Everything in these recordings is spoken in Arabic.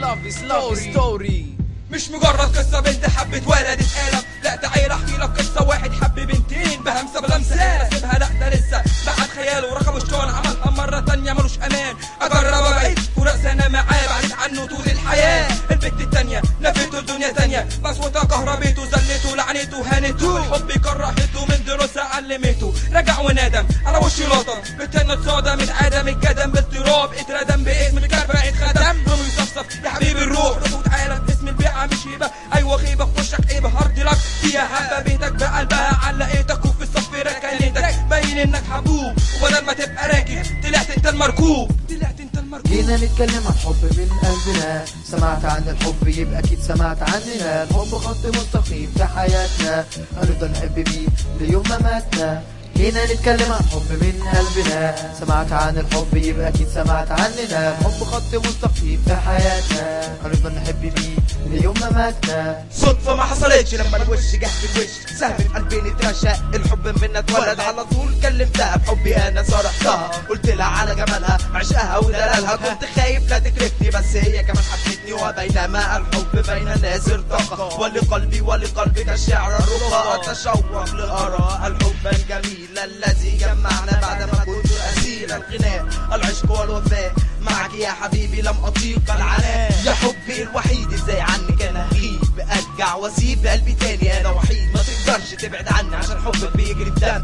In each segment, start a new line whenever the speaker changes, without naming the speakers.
لاف ستوري.
مش مجرد قصة بنت حبت ولد اتقلب، لا تعالى احكي لك قصة واحد حب بنتين بهمسة بلمسة سيبها لا ده لسه بعد خياله رقم الشون عملها مرة تانية ملوش امان. اجرب ابعد فراق سنة معاه بعدت عنه طول الحياة. البنت التانية لفته الدنيا تانية بصوتها كهربته زلته لعنته هانته الحب كرهته من دروسها علمته. رجع وندم على وش لطم بالتانية اتصادم من عدم الجدم باضطراب اتردم باسم الكربة اتخدم رمي يصفصف يا حبيبي الروح رفوت عالم اسم البيعة مش هيبة ايوه غيبة في وشك ايه بهارد لك فيها حبة بيتك بقلبها علقتك وفي الصف ركنتك باين انك حبوب وبدل ما تبقى راكب طلعت انت المركوب.
جينا نتكلم عن حب من قلبنا، سمعت عن الحب يبقى اكيد سمعت عننا. الحب خط مستقيم في حياتنا هنفضل نحب بيه ليوم ما ماتنا. جينا نتكلم عن حب من قلبنا، سمعت عن الحب يبقى اكيد سمعت عننا. الحب خط مستقيم في حياتنا هنفضل نحب بيه ليوم ما ماتنا.
صدفة ما حصلتش لما الوش جه في الوش سهم في قلبي نترشق الحب منا اتولد على طول كلمتها بحبي انا صرحتها قلت لها على جمالها عشقها ودلالها كنت خايف لا تكرفني بس هي كمان حبتني وبينما الحب بين الناس ارتقى ولقلبك الشعر الرقى اتشوق لأرى الحب الجميل الذي جمعنا بعدما كنت أسير الغناء العشق والوفاء معك يا حبيبي لم أطيق العناء. يا حبي الوحيد ازاي عنك انا اغيب ارجع واسيب قلبي تاني انا وحيد ما تقدرش تبعد عني عشان حبك بيجري بدم.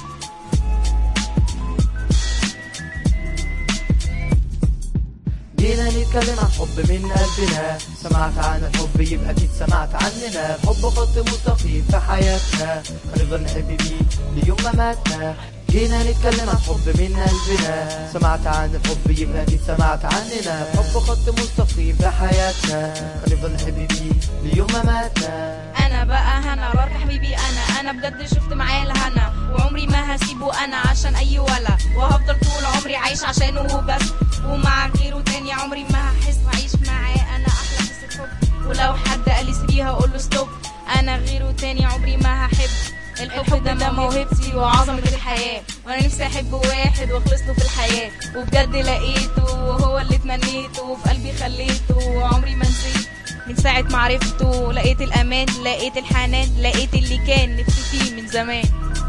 جينا نتكلم عن حب من قلبنا، سمعت عن الحب يبقى اكيد سمعت عننا. الحب خط مستقيم في حياتنا هنفضل نحب بيه ليوم ما ماتنا. جينا نتكلم عن حب من قلبنا، سمعت عن الحب يبقى اكيد سمعت عننا. الحب خط مستقيم في حياتنا هنفضل نحب بيه ليوم ما ماتنا.
انا بقى هنا بارك حبيبي انا بجد شفت معاه الهنا وعمري ما هسيبه انا عشان اي ولا وهفضل طول عمري عايش عشانه وبس ومع غيره تاني عمري ما هحس عايش معاه انا احلى قصة حب ولو حد قال لي سيبيها اقول له ستوب انا غيره تاني عمري ما هحب. الحب ده موهبتي وعظمة الحياة وانا نفسي احب واحد واخلص له في الحياة وبجد لقيته وهو اللي اتمنيته وفي قلبي خليته وعمري ما نسيت. من ساعة ما عرفته لقيت الامان لقيت الحنان لقيت اللي كان نفسي فيه من زمان.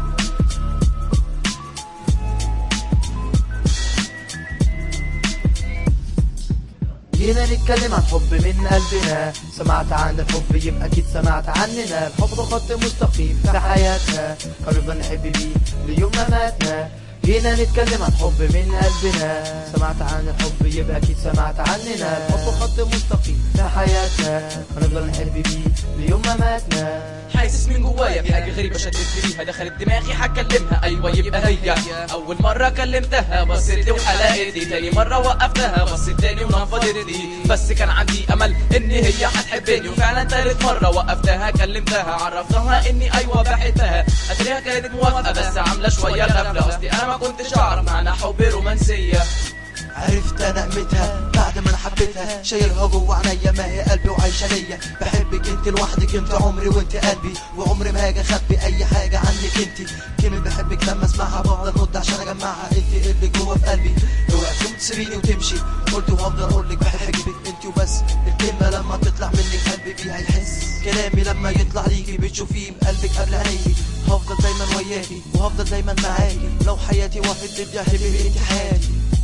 جينا نتكلم عن حب من قلبنا، سمعت عن الحب يبقى اكيد سمعت عننا. الحب خط مستقيم في حياتنا هنفضل نحب بيه ليوم ما ماتنا. جينا نتكلم عن حب من قلبنا، سمعت عن الحب يبقى اكيد سمعت عننا. الحب خط مستقيم في حياتنا هنفضل نحب بيه ليوم ما ماتنا.
حاسس من جوايا في حاجة غريبة شدت فيها دخلت دماغي هكلمها ايوه يبقى هي. اول مرة كلمتها بصت لي وحلقت لي تاني مرة وقفتها بصت تاني ونفضت لي بس كان عندي امل ان هي هتحبني وفعلا تالت مرة وقفتها كلمتها عرفتها اني ايوه بحبها اتريها كانت موافقة بس عاملة شوية غفلة اصلي انا ما كنتش اعرف معنى حب رومانسية.
عرفت انا قيمتها بعد ما انا حبيتها شايلها جوه عينيا ما هي قلبي وعايشه ليا بحبك انت لوحدك انت عمري وانت قلبي وعمري ما هاجي اخبي اي حاجه عنك انت. كلمه بحبك لما اسمعها بفضل مد عشان اجمعها انت اللي جوه في قلبي. اوعي تقوم تسيبيني وتمشي قلت وهفضل اقولك بحبك انت وبس. الكلمه لما تطلع منك قلبي بيها يحس كلامي لما يطلع ليكي بتشوفيه بقلبك قبل عينيكي. هفضل دايما وياكي وهفضل دايما معاكي لو حياتي واحد تبقى حبيبي انت حياتي.